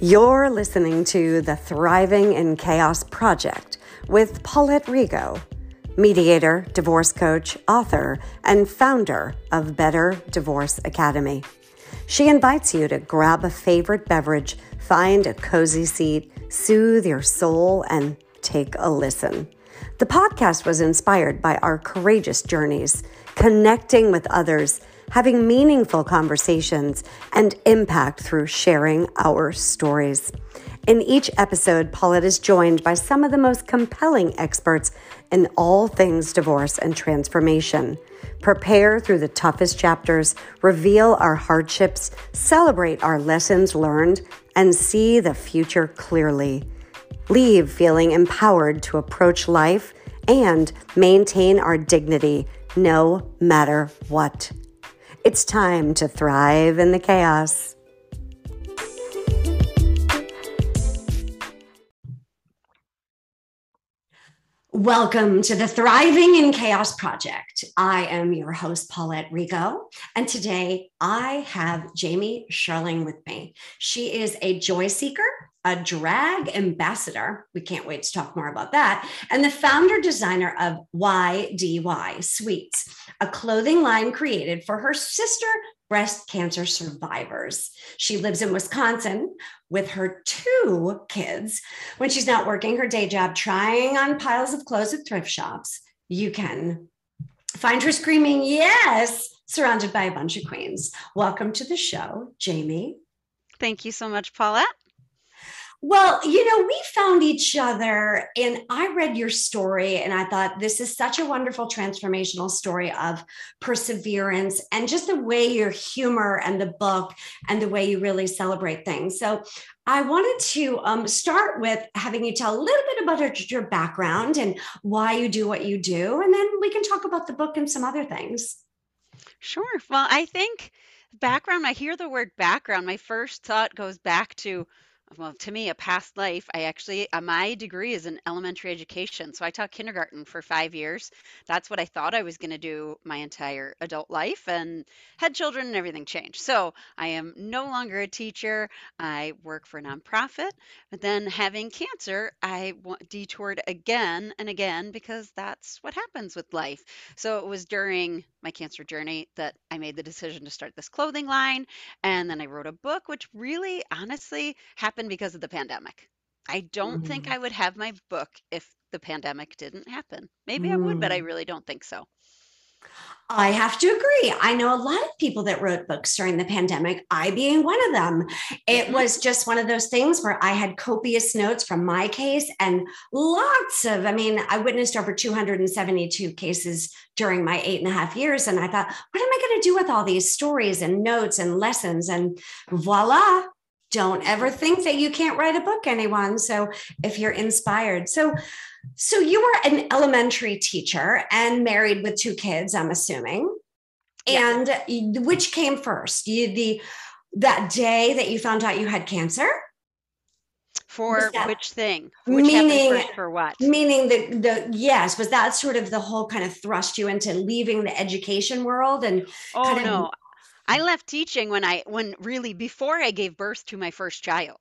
You're listening to the Thriving in Chaos Project with Paulette Rigo, mediator, divorce coach, author, and founder of Better Divorce Academy. She invites you to grab a favorite beverage, find a cozy seat, soothe your soul, and take a listen. The podcast was inspired by our courageous journeys, connecting with others, having meaningful conversations, and impact through sharing our stories. In each episode, Paulette is joined by some of the most compelling experts in all things divorce and transformation. Prepare through the toughest chapters, reveal our hardships, celebrate our lessons learned, and see the future clearly. Leave feeling empowered to approach life and maintain our dignity no matter what. It's time to thrive in the chaos. Welcome to the Thriving in Chaos Project. I am your host, Paulette Rigo, and today I have Jamie Sherling with me. She is a joy seeker, a drag ambassador. We can't wait to talk more about that. And the founder designer of YDY Sweets, a clothing line created for her sister breast cancer survivors. She lives in Wisconsin with her 2 kids. When she's not working her day job, trying on piles of clothes at thrift shops, you can find her screaming, yes, surrounded by a bunch of queens. Welcome to the show, Jamie. Thank you so much, Paulette. Well, we found each other and I read your story and I thought this is such a wonderful transformational story of perseverance and just the way your humor and the book and the way you really celebrate things. So I wanted to start with having you tell a little bit about your background and why you do what you do. And then we can talk about the book and some other things. Sure. Well, I think background, I hear the word background. My first thought goes back to, well, to me, a past life. I actually, my degree is in elementary education. So I taught kindergarten for 5 years. That's what I thought I was going to do my entire adult life, and had children and everything changed. So I am no longer a teacher. I work for a nonprofit. But then having cancer, I detoured again and again because that's what happens with life. So it was during my cancer journey that I made the decision to start this clothing line. And then I wrote a book, which really honestly happened because of the pandemic. I don't think I would have my book if the pandemic didn't happen. Maybe I would, but I really don't think so. I have to agree. I know a lot of people that wrote books during the pandemic, I being one of them. It was just one of those things where I had copious notes from my case and I witnessed over 272 cases during my 8.5 years. And I thought, what am I going to do with all these stories and notes and lessons? And voila. Don't ever think that you can't write a book, anyone. So if you're inspired. So you were an elementary teacher and married with 2 kids, I'm assuming. Yes. And which came first? That day that you found out you had cancer? For which thing? Which happened first for what? Meaning yes, was that sort of the whole kind of thrust you into leaving the education world and Oh no. I left teaching when really before I gave birth to my first child.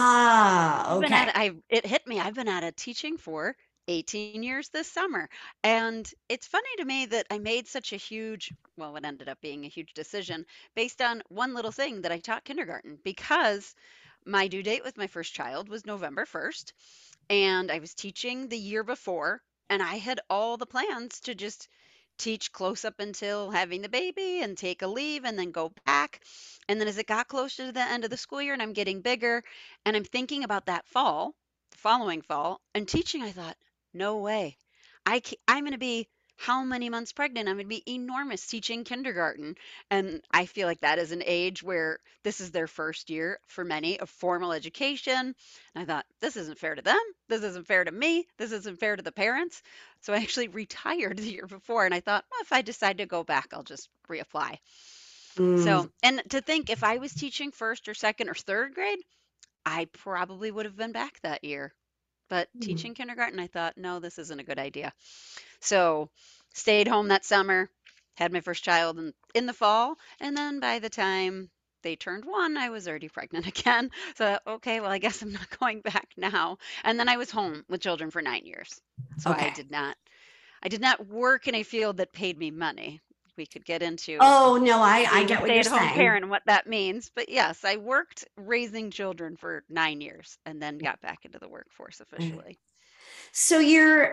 Okay. It hit me. I've been at it teaching for 18 years this summer. And it's funny to me that I made such a what ended up being a huge decision based on one little thing that I taught kindergarten, because my due date with my first child was November 1st, and I was teaching the year before, and I had all the plans to just teach close up until having the baby and take a leave and then go back. And then as it got closer to the end of the school year and I'm getting bigger and I'm thinking about that fall, the following fall, and teaching, I thought, no way. I'm going to be how many months pregnant? I'm going to be enormous teaching kindergarten. And I feel like that is an age where this is their first year for many of formal education. And I thought, this isn't fair to them. This isn't fair to me. This isn't fair to the parents. So I actually retired the year before. And I thought, well, if I decide to go back, I'll just reapply. So, and to think if I was teaching first or second or third grade, I probably would have been back that year. But teaching kindergarten, I thought, no, this isn't a good idea. So stayed home that summer, had my first child in the fall. And then by the time they turned one, I was already pregnant again. So, okay, well, I guess I'm not going back now. And then I was home with children for 9 years. So Okay. I did not work in a field that paid me money. We could get into Oh, no, I being a get what you're stay-at-home saying. parent and what that means. But yes, I worked raising children for 9 years and then got back into the workforce Right. officially. So you're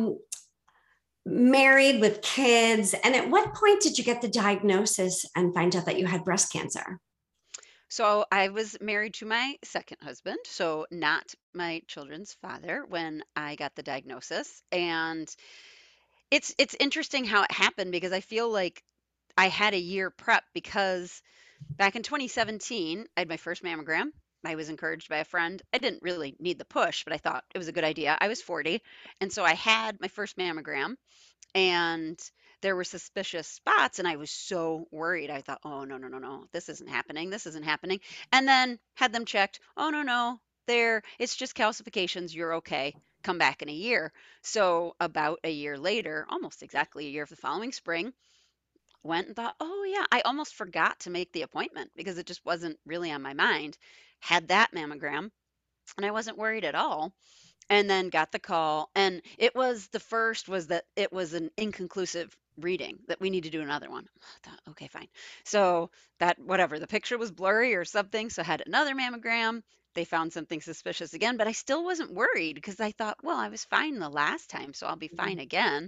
married with kids. And at what point did you get the diagnosis and find out that you had breast cancer? So I was married to my second husband, so not my children's father when I got the diagnosis. And it's interesting how it happened because I feel like I had a year prep because back in 2017, I had my first mammogram. I was encouraged by a friend. I didn't really need the push, but I thought it was a good idea. I was 40, and so I had my first mammogram and there were suspicious spots and I was so worried. I thought, "Oh, no, no, no, no. This isn't happening. This isn't happening." And then had them checked. "Oh, no, no. There it's just calcifications. You're okay. Come back in a year." So, about a year later, almost exactly a year of the following spring, went and thought, "Oh, yeah." I almost forgot to make the appointment because it just wasn't really on my mind. Had that mammogram and I wasn't worried at all, and then got the call, and it was the first was that it was an inconclusive reading, that we need to do another one. I thought, okay, fine. So that whatever, the picture was blurry or something, so I had another mammogram. They found something suspicious again, but I still wasn't worried because I thought, well, I was fine the last time, so I'll be fine again.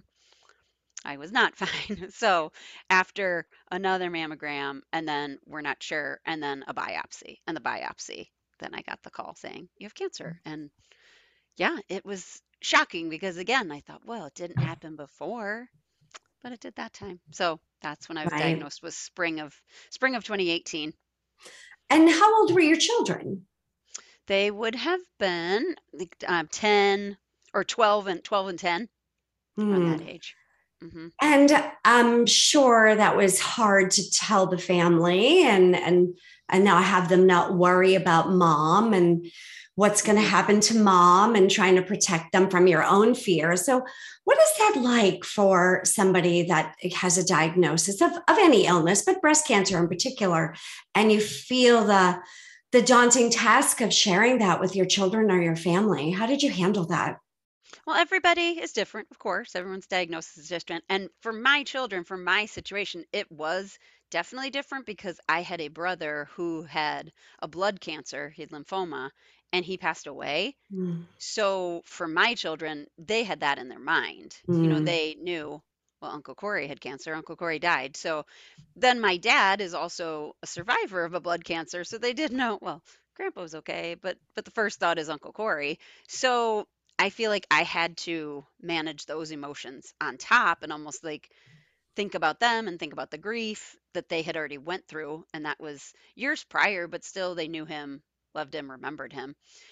I was not fine. So after another mammogram, and then we're not sure, and then a biopsy, and the biopsy, then I got the call saying you have cancer. And yeah, it was shocking because again, I thought, well, it didn't happen before, but it did that time. So that's when I was Right. diagnosed, was spring of 2018. And how old were your children? They would have been like, 10 or 12 and 10, around that Hmm. age. Hmm. And I'm sure that was hard to tell the family and now have them not worry about mom and what's going to Hmm. happen to mom and trying to protect them from your own fears. So what is that like for somebody that has a diagnosis of any illness, but breast cancer in particular, and you feel the daunting task of sharing that with your children or your family? How did you handle that? Well, everybody is different, of course. Everyone's diagnosis is different. And for my children, for my situation, it was definitely different because I had a brother who had a blood cancer, he had lymphoma, and he passed away. Mm, So for my children, they had that in their mind. mm, They knew, well, Uncle Corey had cancer, Uncle Corey died. So then my dad is also a survivor of a blood cancer. So they did know, well, Grandpa was okay, but the first thought is Uncle Corey. So I feel like I had to manage those emotions on top and almost like think about them and think about the grief that they had already went through. And that was years prior, but still they knew him, loved him, remembered him.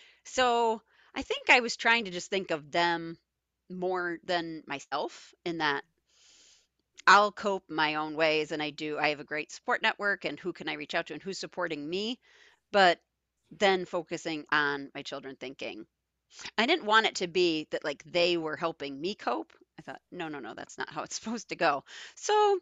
So I think I was trying to just think of them more than myself in that I'll cope my own ways and I do. I have a great support network and who can I reach out to and who's supporting me, but then focusing on my children thinking. I didn't want it to be that like they were helping me cope. I thought, no, no, no, that's not how it's supposed to go. So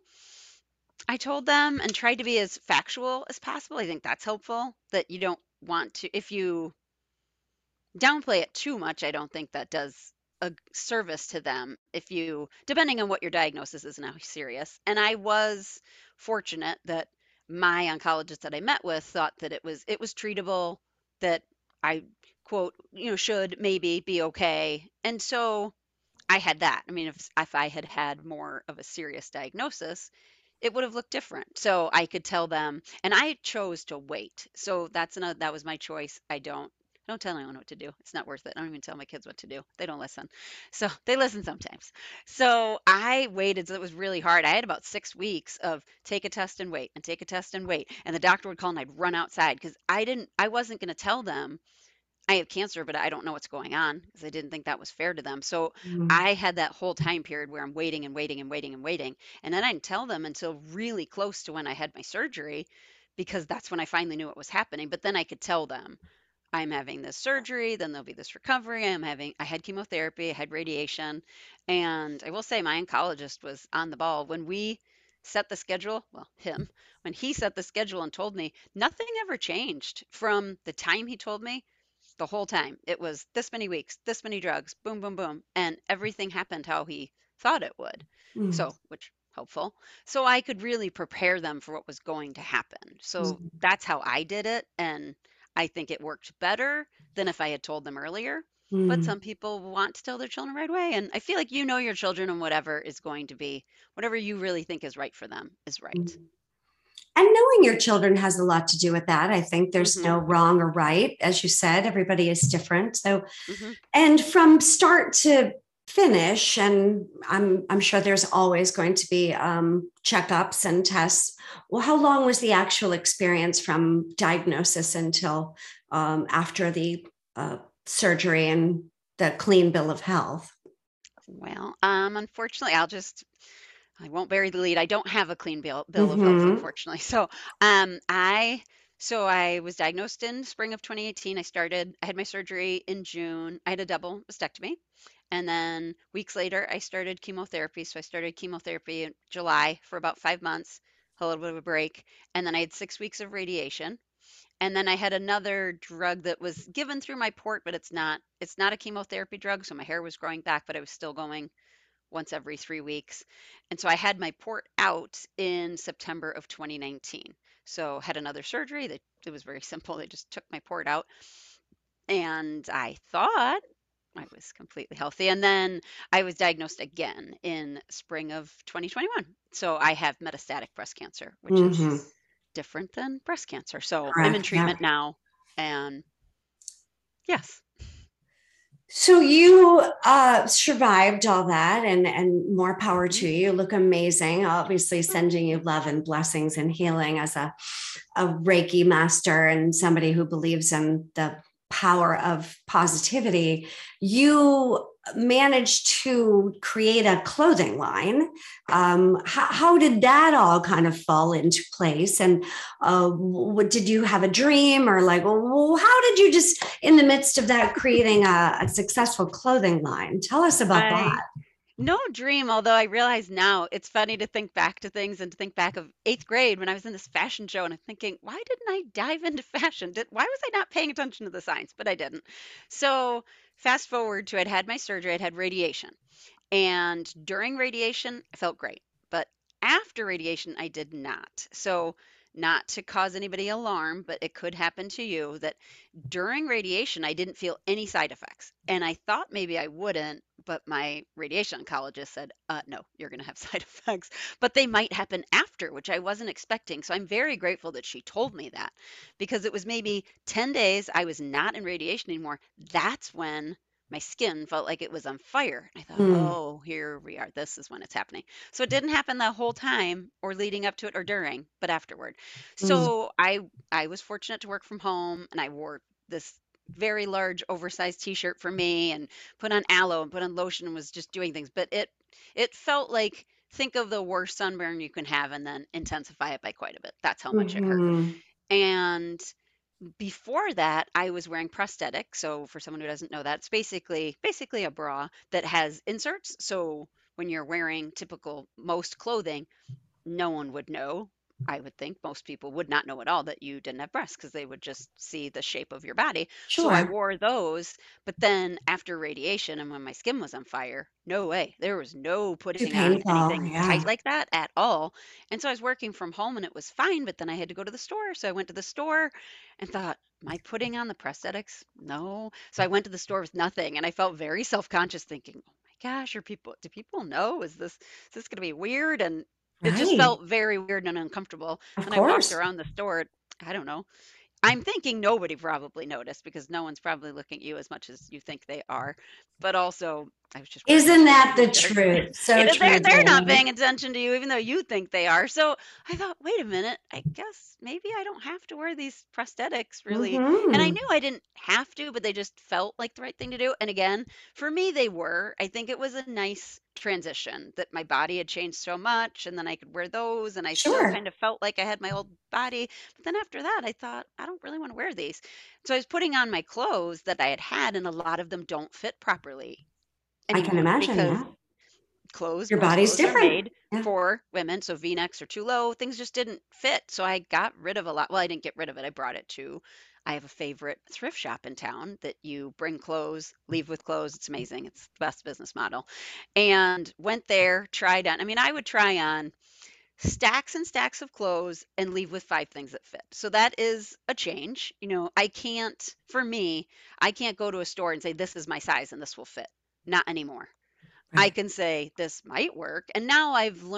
I told them and tried to be as factual as possible. I think that's helpful that you don't want to, if you downplay it too much, I don't think that does a service to them if you, depending on what your diagnosis is and how serious. And I was fortunate that my oncologist that I met with thought that it was treatable, that I quote, should maybe be okay. And so I had that. I mean, if I had had more of a serious diagnosis, it would have looked different. So I could tell them, and I chose to wait. So that was my choice. I don't tell anyone what to do. It's not worth it. I don't even tell my kids what to do. They don't listen. So they listen sometimes. So I waited. So it was really hard. I had about 6 weeks of take a test and wait and take a test and wait. And the doctor would call and I'd run outside because I wasn't going to tell them I have cancer, but I don't know what's going on because I didn't think that was fair to them. So mm, I had that whole time period where I'm waiting and waiting and waiting and waiting. And then I didn't tell them until really close to when I had my surgery because that's when I finally knew what was happening. But then I could tell them I'm having this surgery, then there'll be this recovery. I had chemotherapy, I had radiation. And I will say my oncologist was on the ball. When we set the schedule, well, him, when he set the schedule and told me, nothing ever changed from the time he told me the whole time. It was this many weeks, this many drugs, boom, boom, boom. And everything happened how he thought it would. Mm, So, which helpful. So I could really prepare them for what was going to happen. So mm, that's how I did it. And I think it worked better than if I had told them earlier. But mm, some people want to tell their children right away. And I feel like you know your children, and whatever is going to be, whatever you really think is right for them is right. mm. And knowing your children has a lot to do with that. I think there's Mm-hmm. no wrong or right. As you said, everybody is different. So, Mm-hmm. and from start to finish, and I'm sure there's always going to be checkups and tests. Well, how long was the actual experience from diagnosis until after the surgery and the clean bill of health? Well, unfortunately, I won't bury the lead. I don't have a clean bill of health, Mm-hmm. unfortunately. So, I was diagnosed in spring of 2018. I had my surgery in June. I had a double mastectomy, and then weeks later, I started chemotherapy. So I started chemotherapy in July for about 5 months, a little bit of a break, and then I had 6 weeks of radiation. And then I had another drug that was given through my port, but it's not a chemotherapy drug. So my hair was growing back, but I was still going once every 3 weeks. And so I had my port out in September of 2019. So had another surgery. It was very simple. They just took my port out, and I thought I was completely healthy. And then I was diagnosed again in spring of 2021. So I have metastatic breast cancer, which is Mm-hmm. different than breast cancer. So I'm in Correct. Yeah. treatment now. And yes. So you survived all that, and more power Mhm. to you. You look amazing. Obviously, sending you love and blessings and healing as a Reiki master and somebody who believes in the power of positivity. You managed to create a clothing line. How did that all kind of fall into place? And what did you have a dream, or like, well, how did you just in the midst of that creating a successful clothing line? Tell us about that. I No dream, although I realize now it's funny to think back to things and to think back of 8th grade when I was in this fashion show and I'm thinking, why didn't I dive into fashion? Why was I not paying attention to the signs? But I didn't. So fast forward to I'd had my surgery, I'd had radiation. And during radiation, I felt great. But after radiation, I did not. So, not to cause anybody alarm, but it could happen to you that during radiation, I didn't feel any side effects. And I thought maybe I wouldn't, but my radiation oncologist said, no, you're going to have side effects, but they might happen after, which I wasn't expecting. So I'm very grateful that she told me that because it was maybe 10 days I was not in radiation anymore. That's when my skin felt like it was on fire. I thought, Mm, oh, here we are. This is when it's happening. So it didn't happen the whole time or leading up to it or during, but afterward. mm. So I was fortunate to work from home, and I wore this very large oversized t-shirt for me and put on aloe and put on lotion and was just doing things. But it felt like, think of the worst sunburn you can have and then intensify it by quite a bit. That's how much it hurt. Mhm. And before that, I was wearing prosthetic. So for someone who doesn't know that, it's basically a bra that has inserts. So when you're wearing typical most clothing, no one would know. I would think most people would not know at all that you didn't have breasts because they would just see the shape of your body. So I Sure. wore those, but then after radiation and when my skin was on fire, no way. There was no Too putting on painful. anything tight Yeah. like that at all. And so I was working from home and it was fine, but then I had to go to the store. So I went to the store and thought, am I putting on the prosthetics? No. So I went to the store with nothing and I felt very self-conscious thinking, oh my gosh, do people know? Is this going to be weird? And it just Right. felt very weird and uncomfortable. Of Then I walked course. around the store. I don't know. I'm thinking nobody probably noticed because no one's probably looking at you as much as you think they are. But also, I was just wearing Isn't this little that the t-shirt. truth? You So know, true, they're not Jamie. paying attention to you, even though you think they are. So I thought, wait a minute. I guess maybe I don't have to wear these prosthetics really. And I Mm-hmm. knew I didn't have to, but they just felt like the right thing to do. And again, for me, they were. I think it was a nice transition that my body had changed so much, and then I could wear those, and I still Sure. kind of felt like I had my old body. But then after that, I thought, I don't really want to wear these. So I was putting on my clothes that I had had, and a lot of them don't fit properly I can anymore imagine. because Yeah. clothes, Your most body's clothes are different. made Yeah. for women, so V-necks are too low. Things just didn't fit. So I got rid of a lot. Well, I didn't get rid of it. I brought it to, I have a favorite thrift shop in town that you bring clothes, leave with clothes. It's amazing. It's the best business model. And went there, tried on. I mean, I would try on stacks and stacks of clothes and leave with 5 things that fit. So that is a change. I can't, for me, I can't go to a store and say, this is my size and this will fit. Not anymore. I Right. can say this might work. And now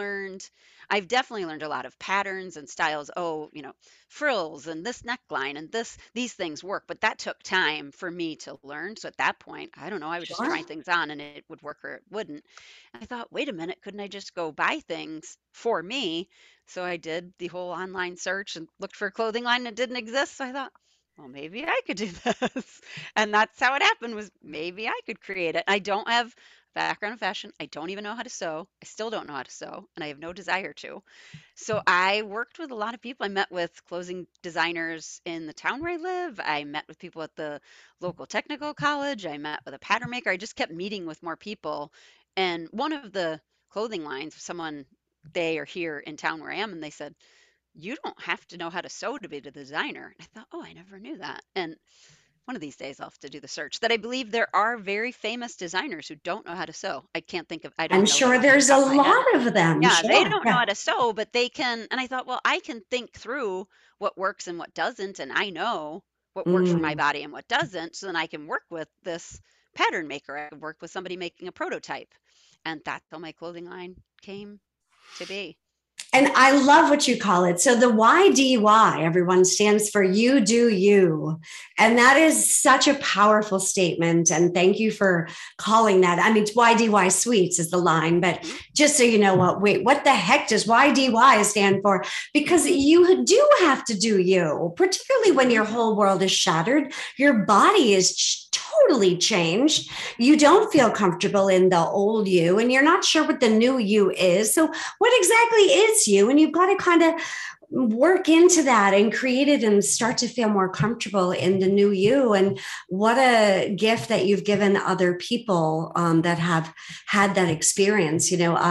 I've definitely learned a lot of patterns and styles. Oh, frills and this neckline and these things work. But that took time for me to learn. So at that point, I don't know, I would just Sure. try things on and it would work or it wouldn't. And I thought, wait a minute, couldn't I just go buy things for me? So I did the whole online search and looked for a clothing line that didn't exist. So I thought, well, maybe I could do this. And that's how it happened was maybe I could create it. I don't have background in fashion. I don't even know how to sew. I still don't know how to sew, and I have no desire to. So I worked with a lot of people. I met with clothing designers in the town where I live. I met with people at the local technical college. I met with a pattern maker. I just kept meeting with more people. And one of the clothing lines, someone, they are here in town where I am, and they said, you don't have to know how to sew to be the designer. And I thought, oh, I never knew that. And one of these days I'll have to do the search. That I believe there are very famous designers who don't know how to sew. I can't think of, I I'm don't know them sure off the there's a top of my head. lot of them. Yeah, they Sure. don't know Yeah. how to sew, but they can. And I thought, well, I can think through what works and what doesn't. And I know what works for my Mm. body and what doesn't. So then I can work with this pattern maker. I can work with somebody making a prototype. And that's how my clothing line came to be. And I love what you call it. So the YDY, everyone, stands for you do you. And that is such a powerful statement. And thank you for calling that. I mean, it's YDY Sweets is the line, but Hmm. just so you know what the heck does YDY stand for? Because Hmm. you do have to do you, particularly when Hmm. your whole world is shattered. Your body is totally changed. You don't feel comfortable in the old you, and you're not sure what the new you is. So what exactly is you? And you've got to kind of work into that and create it and start to feel more comfortable in the new you. And what a gift that you've given other people that have had that experience.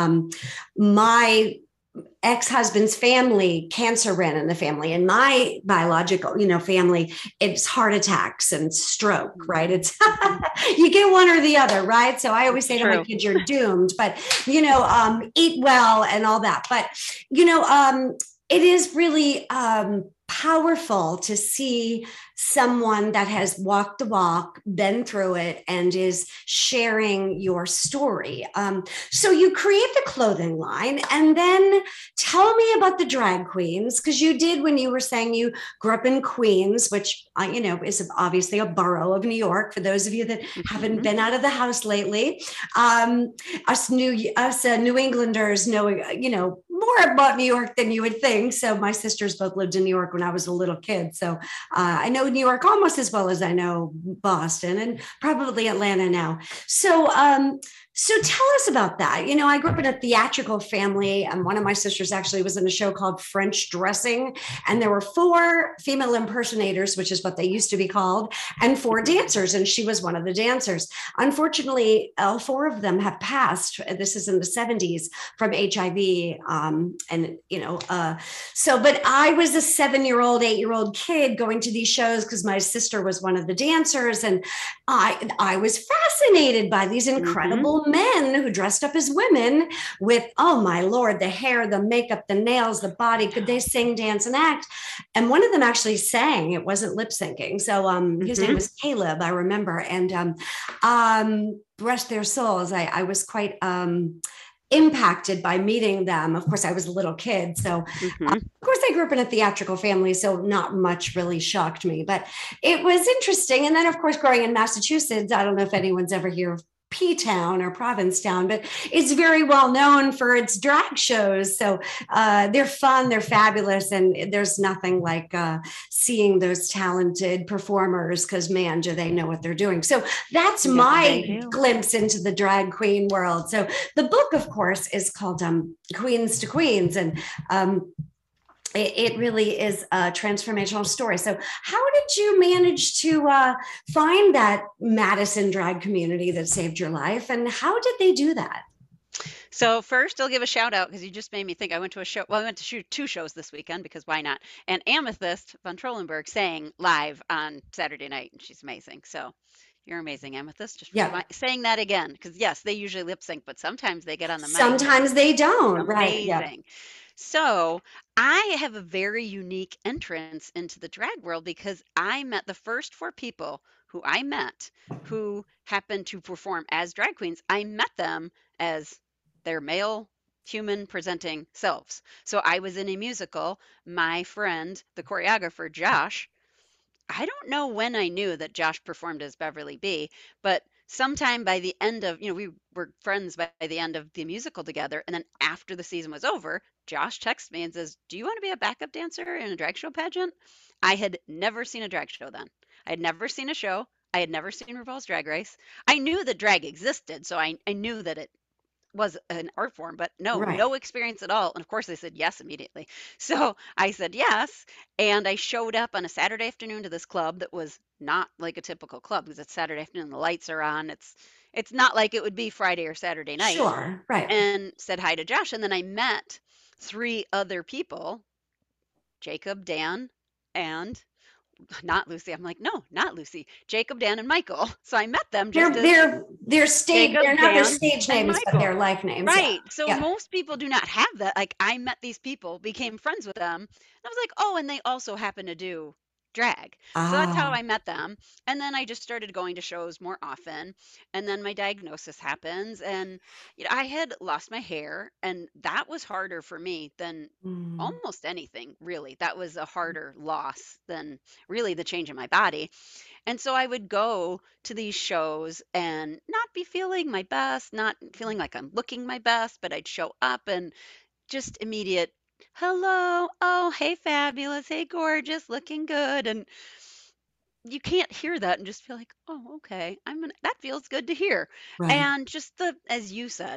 My ex-husband's family, cancer ran in the family, and my biological family, it's heart attacks and stroke, right? It's Hmm. you get one or the other, right? So I always It's say to my true. kids, you're doomed, but eat well and all that. But it is really powerful to see someone that has walked the walk, been through it, and is sharing your story. So you create the clothing line, and then tell me about the drag queens, because you did, when you were saying you grew up in Queens, which is obviously a borough of New York. For those of you that haven't Hmm. been out of the house lately, us New Englanders know more about New York than you would think. So my sisters both lived in New York when I was a little kid, so I know New York almost as well as I know Boston and probably Atlanta now. So tell us about that. I grew up in a theatrical family, and one of my sisters actually was in a show called French Dressing, and there were 4 female impersonators, which is what they used to be called, and 4 Hmm. dancers, and she was one of the dancers. Unfortunately, all 4 of them have passed. This is in the 70s from HIV, but I was a 7-year-old, 8-year-old kid going to these shows because my sister was one of the dancers, and I was fascinated by these Hmm. incredible men who dressed up as women with, oh my Lord, the hair, the makeup, the nails, the body. Could they sing, dance, and act? And one of them actually sang. It wasn't lip syncing. So his name Hmm. was Caleb, I remember. And rest their souls. I was quite impacted by meeting them. Of course, I was a little kid. So Hmm. of course, I grew up in a theatrical family, so not much really shocked me, but it was interesting. And then, of course, growing in Massachusetts, I don't know if anyone's ever heard of P Town or Provincetown, but it's very well known for its drag shows. So they're fun, they're fabulous, and there's nothing like seeing those talented performers, because man, do they know what they're doing. So that's Yes, they my do. glimpse into the drag queen world. So the book, of course, is called Queens to Queens, and it really is a transformational story. So, how did you manage to find that Madison drag community that saved your life, and how did they do that? So first, I'll give a shout out because you just made me think. I went to a show. Well, I went to shoot two shows this weekend because why not? And Amethyst von Trollenberg sang live on Saturday night, and she's amazing. So you're amazing, Amethyst. Just Yeah. saying that again because yes, they usually lip sync, but sometimes they get on the mic and Sometimes they don't. Right. Yeah. amazing. So I have a very unique entrance into the drag world because I met the first four people who I met who happened to perform as drag queens. I met them as their male human presenting selves. So I was in a musical. My friend, the choreographer, Josh, I don't know when I knew that Josh performed as Beverly B, but sometime by the end of, we were friends by the end of the musical together. And then after the season was over, Josh texts me and says, "Do you want to be a backup dancer in a drag show pageant?" I had never seen a drag show then. I had never seen a show. I had never seen RuPaul's Drag Race. I knew that drag existed, so I knew that it was an art form, but Right. no experience at all. And of course, they said yes immediately. So I said yes. And I showed up on a Saturday afternoon to this club that was not like a typical club because it's Saturday afternoon, the lights are on. It's not like it would be Friday or Saturday night. Sure. Right. And said hi to Josh. And then I met three other people, Jacob, Dan, and not Lucy. I'm like, no, not Lucy. Jacob, Dan, and Michael. So I met them just They're as they're they're stage. Jacob, They're not their Dan, stage and names, but their Michael. life names. Yeah. Right. So Yeah. most people do not have that. Like I met these people, became friends with them, and I was like, "Oh, and they also happen to do drag." So that's how Ah. I met them. And then I just started going to shows more often. And then my diagnosis happens and I had lost my hair and that was harder for me than Mm. almost anything, really. That was a harder loss than really the change in my body. And so I would go to these shows and not be feeling my best, not feeling like I'm looking my best, but I'd show up and just immediate, hello, oh, hey, fabulous, hey, gorgeous, looking good. And you can't hear that and just feel like, oh, okay, that feels good to hear. Right. And just as you said,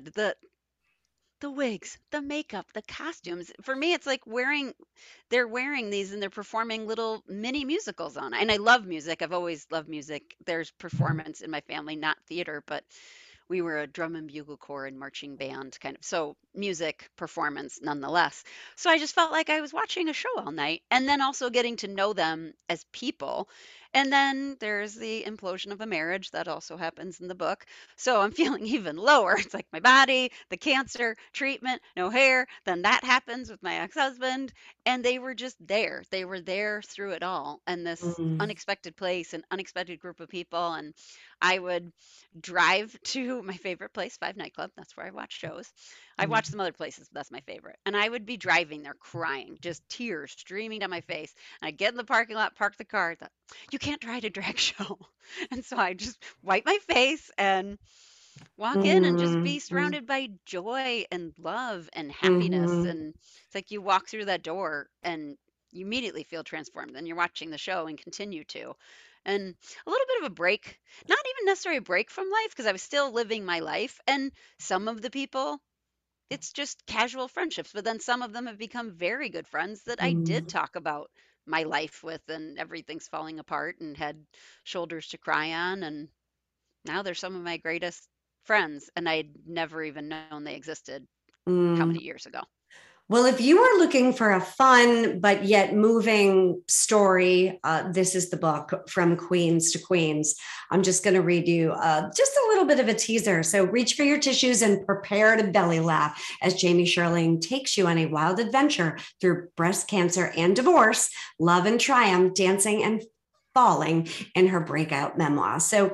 the wigs, the makeup, the costumes. For me, it's like they're wearing these and they're performing little mini musicals on it. And I love music. I've always loved music. There's performance in my family, not theater, but we were a drum and bugle corps and marching band kind of. So music performance nonetheless. So I just felt like I was watching a show all night and then also getting to know them as people. And then there's the implosion of a marriage that also happens in the book. So I'm feeling even lower. It's like my body, the cancer, treatment, no hair. Then that happens with my ex-husband. And they were just there. They were there through it all. And this Mm. unexpected place, an unexpected group of people. And I would drive to my favorite place, Five Nightclub. That's where I watch shows. I've watched Mm. some other places, but that's my favorite. And I would be driving there crying, just tears streaming down my face. And I'd get in the parking lot, park the car. I thought, you can't drive a drag show. And so I just wipe my face and walk in and just Mm. be Mm. surrounded by joy and love and happiness. Mhm. And it's like you walk through that door and you immediately feel transformed. Then you're watching the show and continue to. And a little bit of a break, not even necessarily a break from life because I was still living my life. And some of the people, it's just casual friendships, but then some of them have become very good friends that I did Mm. talk about my life with, and everything's falling apart and had shoulders to cry on. And now they're some of my greatest friends, and I'd never even known they existed how Mm. many years ago. Well, if you are looking for a fun but yet moving story, this is the book, From Queens to Queens. I'm just going to read you just a little bit of a teaser. So reach for your tissues and prepare to belly laugh as Jamie Sherling takes you on a wild adventure through breast cancer and divorce, love and triumph, dancing and falling in her breakout memoir. So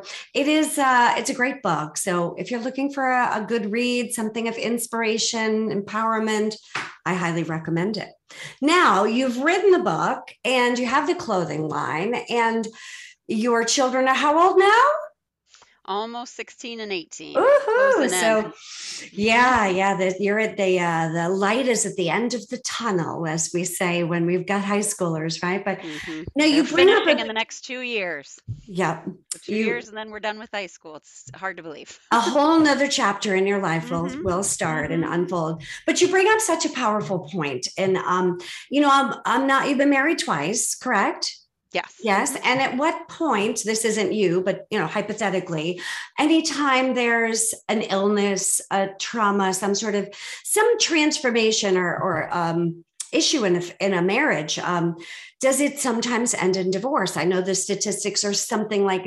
it's a great book. So if you're looking for a good read, something of inspiration, empowerment, I highly recommend it. Now, you've written the book and you have the clothing line, and your children are how old now? Almost 16 and 18, Woohoo! closing in. So, yeah. You're at the light is at the end of the tunnel, as we say when we've got high schoolers, right? But no, They're you bring up finishing in the next 2 years. yeah, So two you years, and then we're done with high school. It's hard to believe. a whole nother chapter in your life hmm will start and hmm unfold. But you bring up such a powerful point, and I'm not. You've been married twice, correct? Yes. Yes. And at what point, this isn't you, but hypothetically, anytime there's an illness, a trauma, some transformation or issue in a marriage, does it sometimes end in divorce? I know the statistics are something like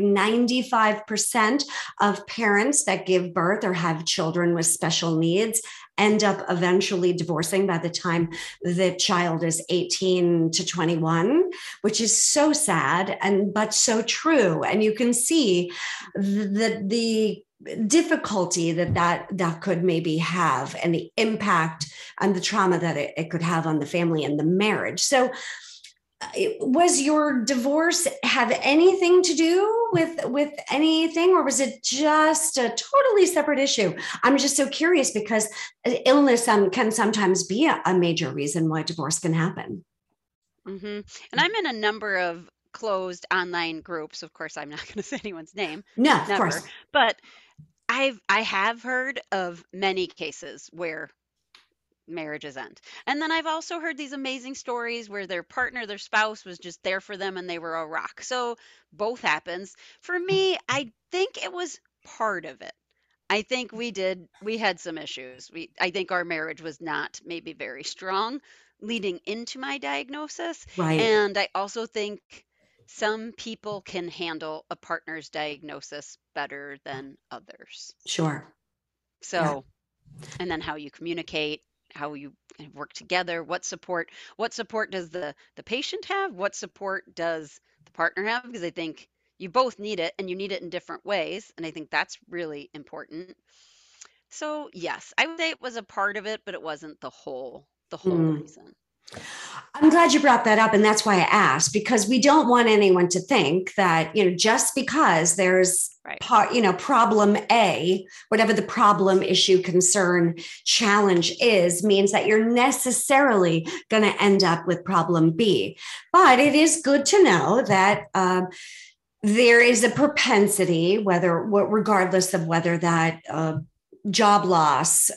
95% of parents that give birth or have children with special needs end up eventually divorcing by the time the child is 18 to 21, which is so sad and but so true. And you can see the difficulty that could maybe have, and the impact and the trauma that it could have on the family and the marriage. So was your divorce have anything to do with anything, or was it just a totally separate issue? I'm just so curious because illness can sometimes be a major reason why divorce can happen. And I'm in a number of closed online groups. Of course, I'm not going to say anyone's name, No, of never, course. but I have heard of many cases where marriages end. And then I've also heard these amazing stories where their partner, their spouse was just there for them and they were a rock. So both happens. For me, I think it was part of it. I think we had some issues. I think our marriage was not maybe very strong leading into my diagnosis. Right. And I also think some people can handle a partner's diagnosis better than others. Sure. Yeah. So, and then how you communicate, how you kind of work together, what support does the patient have, what support does the partner have, because I think you both need it and you need it in different ways, and I think that's really important. So yes, I would say it was a part of it, but it wasn't the whole Mm. reason. I'm glad you brought that up. And that's why I asked, because we don't want anyone to think that, just because there's Right. problem A, whatever the problem, issue, concern, challenge is, means that you're necessarily going to end up with problem B. But it is good to know that there is a propensity, regardless of whether that job loss,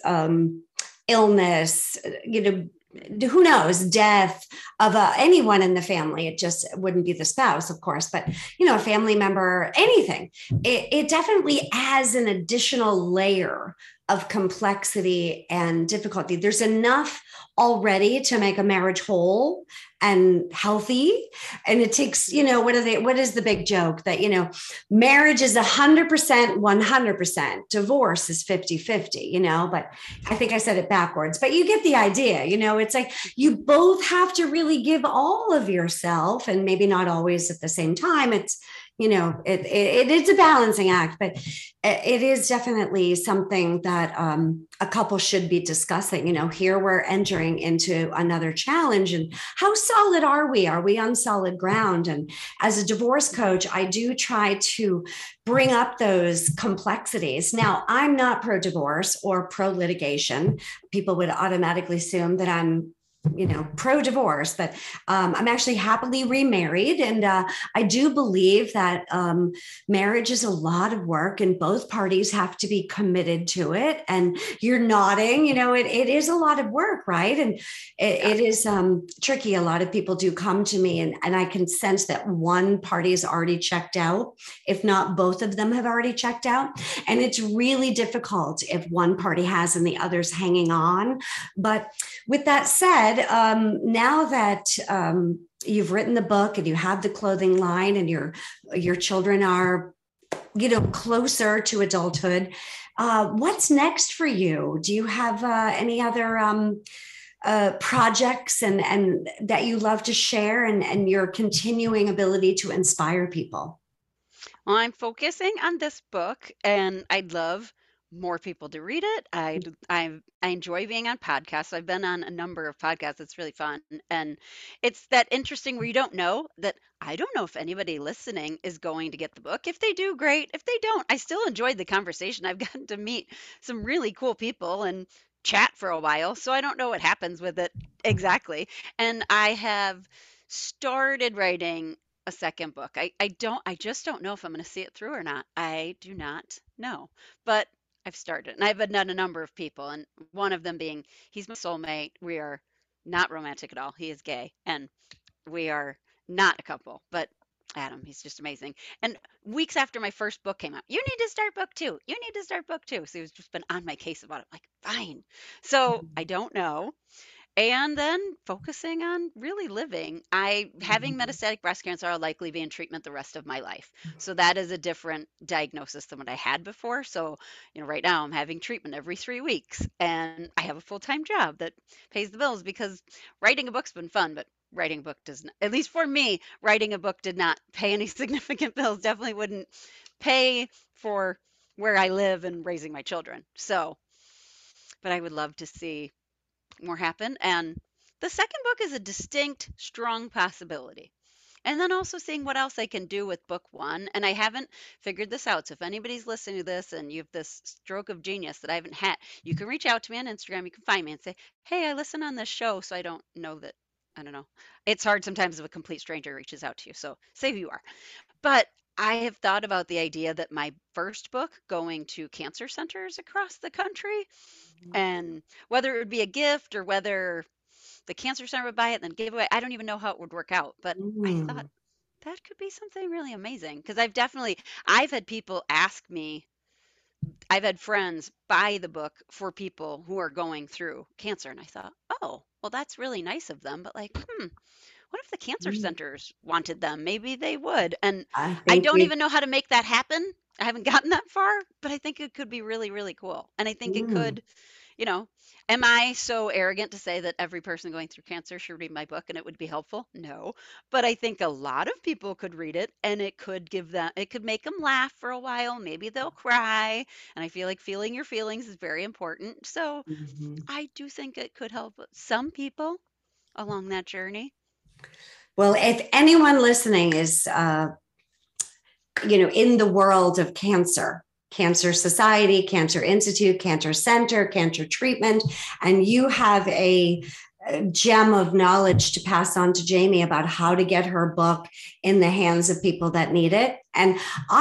illness, who knows, death of anyone in the family. It just wouldn't be the spouse, of course, but a family member, anything. It definitely adds an additional layer of complexity and difficulty. There's enough already to make a marriage whole and healthy. And it takes, what is the big joke that, marriage is 100%, 100%. Divorce is 50-50, but I think I said it backwards, but you get the idea. It's like you both have to really give all of yourself, and maybe not always at the same time. It's, it's a balancing act, but it is definitely something that a couple should be discussing. Here we're entering into another challenge, and how solid are we? Are we on solid ground? And as a divorce coach, I do try to bring up those complexities. Now, I'm not pro divorce or pro litigation. People would automatically assume that I'm pro divorce, but I'm actually happily remarried. And I do believe that marriage is a lot of work and both parties have to be committed to it. And you're nodding, it is a lot of work, right? And it is tricky. A lot of people do come to me, and I can sense that one party is already checked out, if not both of them have already checked out. And it's really difficult if one party has and the other's hanging on. But with that said, now that you've written the book and you have the clothing line, and your children are closer to adulthood, what's next for you? Do you have any other projects and that you love to share, and your continuing ability to inspire people? Well, I'm focusing on this book, and I'd love more people to read it. I enjoy being on podcasts. I've been on a number of podcasts. It's really fun, and it's that interesting where you don't know that. I don't know if anybody listening is going to get the book. If they do, great. If they don't, I still enjoyed the conversation. I've gotten to meet some really cool people and chat for a while, so I don't know what happens with it exactly. And I have started writing a second book. I just don't know if I'm going to see it through or not. I do not know. But I've started, and I've done a number of people, and one of them being he's my soulmate. We are not romantic at all. He is gay, and we are not a couple, but Adam, he's just amazing. And weeks after my first book came out, you need to start book two. You need to start book two. So he's just been on my case about it. I'm like, fine. So I don't know. And then focusing on really living. I having Mhm. metastatic breast cancer, I'll likely be in treatment the rest of my life. So that is a different diagnosis than what I had before. So, right now I'm having treatment every 3 weeks and I have a full-time job that pays the bills because writing a book's been fun, but writing a book does not, at least for me, writing a book did not pay any significant bills, definitely wouldn't pay for where I live and raising my children. So, but I would love to see more happen. And the second book is a distinct, strong possibility. And then also seeing what else I can do with book one. And I haven't figured this out. So if anybody's listening to this and you have this stroke of genius that I haven't had, you can reach out to me on Instagram. You can find me and say, hey, I listen on this show. So I don't know that, I don't know. It's hard sometimes if a complete stranger reaches out to you. So say who you are. But I have thought about the idea that my first book going to cancer centers across the country and whether it would be a gift or whether the cancer center would buy it and then give away, I don't even know how it would work out. But I thought Mm. that could be something really amazing because I've had people ask me, I've had friends buy the book for people who are going through cancer. And I thought, oh, well, that's really nice of them. But like, what if the cancer Mm. centers wanted them? Maybe they would. And I I think don't you. even know how to make that happen. I haven't gotten that far, but I think it could be really, really cool. And I think it Mm. could, you know, am I so arrogant to say that every person going through cancer should read my book and it would be helpful? No. But I think a lot of people could read it and it could make them laugh for a while. Maybe they'll cry. And I feel like feeling your feelings is very important. So Mhm. I do think it could help some people along that journey. Well, if anyone listening is, in the world of cancer, Cancer Society, Cancer Institute, Cancer Center, Cancer Treatment, and you have a gem of knowledge to pass on to Jamie about how to get her book in the hands of people that need it. And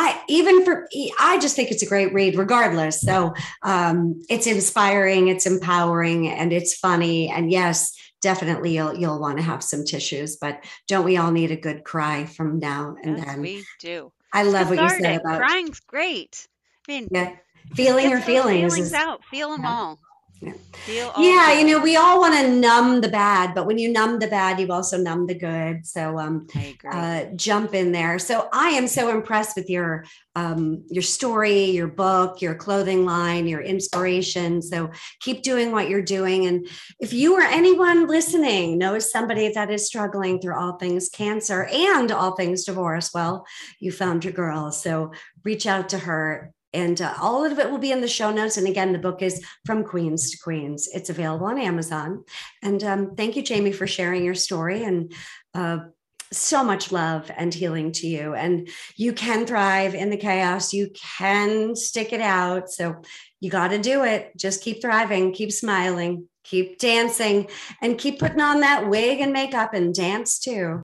I just think it's a great read regardless. So it's inspiring, it's empowering, and it's funny. And yes, definitely you'll want to have some tissues, but don't we all need a good cry from now and Yes, then? we do. I It's love what you said cathartic. about, Crying's great. I mean, yeah, just feeling your gets those feelings feelings is, out. Feel them yeah. all. Yeah. Feel all the Yeah, feelings. we all want to numb the bad, but when you numb the bad, you also numb the good. So I agree. jump in there. So I am so impressed with your story, your book, your clothing line, your inspiration. So keep doing what you're doing. And if you or anyone listening knows somebody that is struggling through all things cancer and all things divorce, well, you found your girl. So reach out to her. And all of it will be in the show notes. And again, the book is From Queens to Queens. It's available on Amazon. And thank you, Jamie, for sharing your story. And so much love and healing to you. And you can thrive in the chaos. You can stick it out. So you got to do it. Just keep thriving, keep smiling, keep dancing, and keep putting on that wig and makeup and dance too.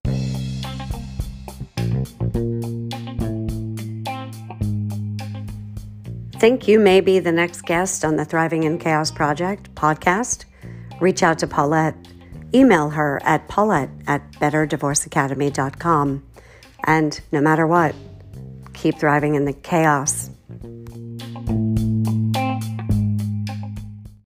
Think you may be the next guest on the Thriving in Chaos Project podcast? Reach out to Paulette. Email her at paulette@betterdivorceacademy.com. And no matter what, keep thriving in the chaos.